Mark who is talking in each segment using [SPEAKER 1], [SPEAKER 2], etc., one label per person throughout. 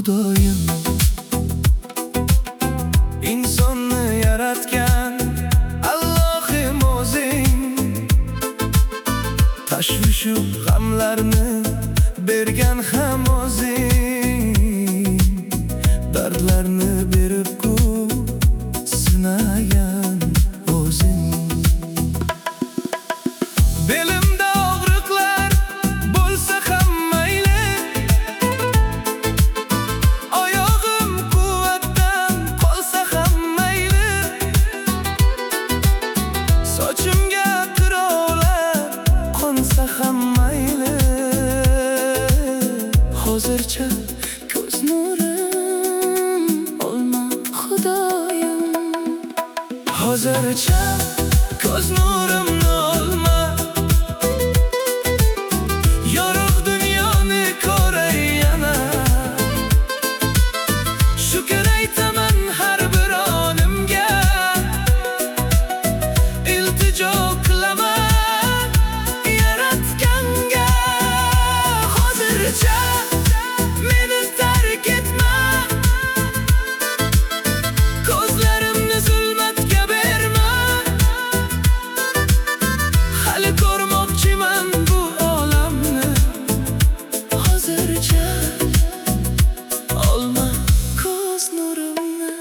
[SPEAKER 1] Xudoyim insonni yaratgan Allohim o'zing, tashvishu g'amlarni bergan ham o'zing, dardlarni berib-ku sinagan o'zing. Belimda og'riqlar bo'lsa ham mayli, oyog'im quvvatdan qolsa ham mayli, sochimga qirovlar qo'nsa ham mayli, hozircha ko'z nurim olma Xudoyim, hozircha ko'z nurimni olma. Yorug' dunyoni ko'ray yana, shukr aytaman har bir onimga, iltijo qilaman yaratganga. Hozircha meni tark etma, ko'zlarimni zulmatga berma, hali ko'rmoqchiman bu olamni. Hozircha olma ko'z nurimni.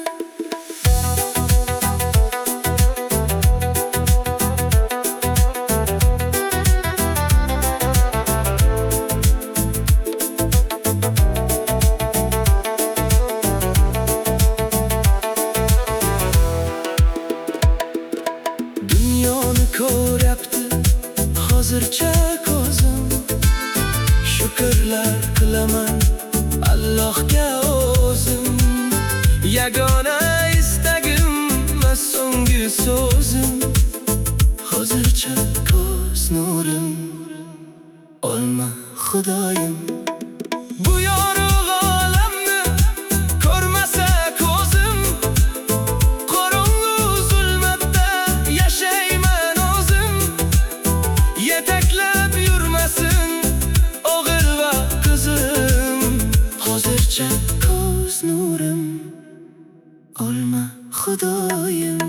[SPEAKER 1] Dunyoni ko'ryapti hozircha ko'zim, shukrlar qilaman Allohga o'zim. Yagona istagim va so'nggi so'zim, hozircha ko'z nurim olma Xudoyim. Bu yorug' olamni ko'rmasa ko'zim, qorong'u zulmatda yashayman o'zim. Yetaklab yurmasin o'g'il va qizim, hozircha ko'z nurim olma Xudoyim.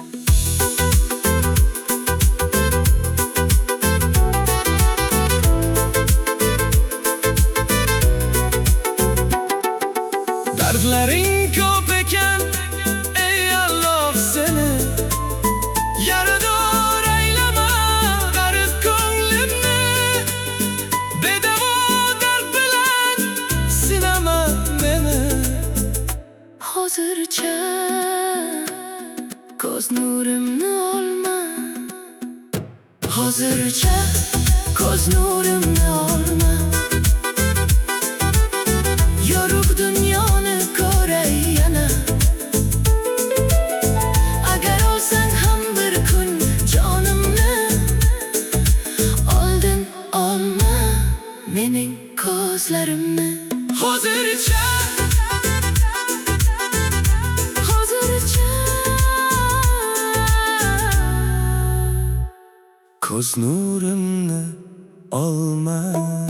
[SPEAKER 1] Dardlaring ko'p ekan ey Alloh seni, yarador aylama g'arib ko'nglimni. Bedavo dard bilan sinama meni, hozircha ko'z nurimni olma, hozircha ko'z nurimni olma. Yorug' dunyoni ko'ray yana, agar olsang ham bir kun jonimni, oldin olma mening ko'zlarimni. Hozircha ko'z nurimni olma.